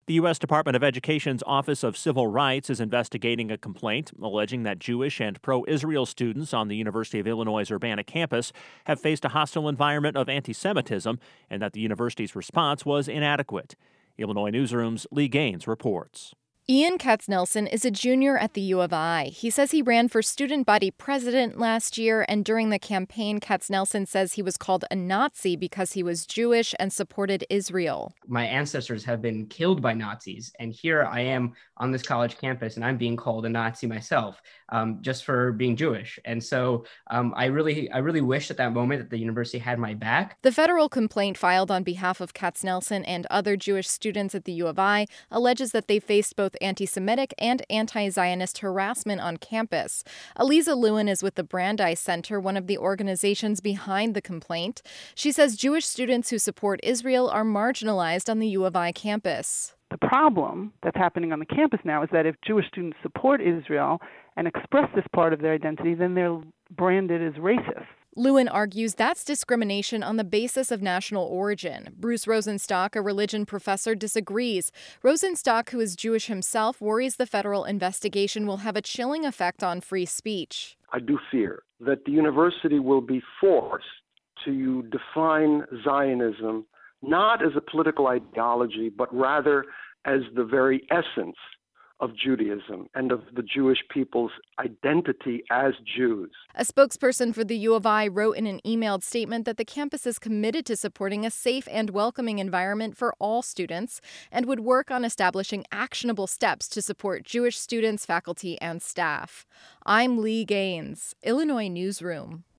The U.S. Department of Education's Office of Civil Rights is investigating a complaint alleging that Jewish and pro-Israel students on the University of Illinois' Urbana campus have faced a hostile environment of anti-Semitism and that the university's response was inadequate. Illinois Newsroom's Lee Gaines reports. Ian Katznelson is a junior at the U of I. He says he ran for student body president last year, and during the campaign, Katznelson says he was called a Nazi because he was Jewish and supported Israel. My ancestors have been killed by Nazis, and here I am on this college campus, and I'm being called a Nazi myself, just for being Jewish. And so I really wish at that moment that the university had my back. The federal complaint filed on behalf of Katznelson and other Jewish students at the U of I alleges that they faced both anti-Semitic and anti-Zionist harassment on campus. Aliza Lewin is with the Brandeis Center, one of the organizations behind the complaint. She says Jewish students who support Israel are marginalized on the U of I campus. The problem that's happening on the campus now is that if Jewish students support Israel and express this part of their identity, then they're branded as racist. Lewin argues that's discrimination on the basis of national origin. Bruce Rosenstock, a religion professor, disagrees. Rosenstock, who is Jewish himself, worries the federal investigation will have a chilling effect on free speech. I do fear that the university will be forced to define Zionism not as a political ideology, but rather as the very essence of Judaism and of the Jewish people's identity as Jews. A spokesperson for the U of I wrote in an emailed statement that the campus is committed to supporting a safe and welcoming environment for all students and would work on establishing actionable steps to support Jewish students, faculty, and staff. I'm Lee Gaines, Illinois Newsroom.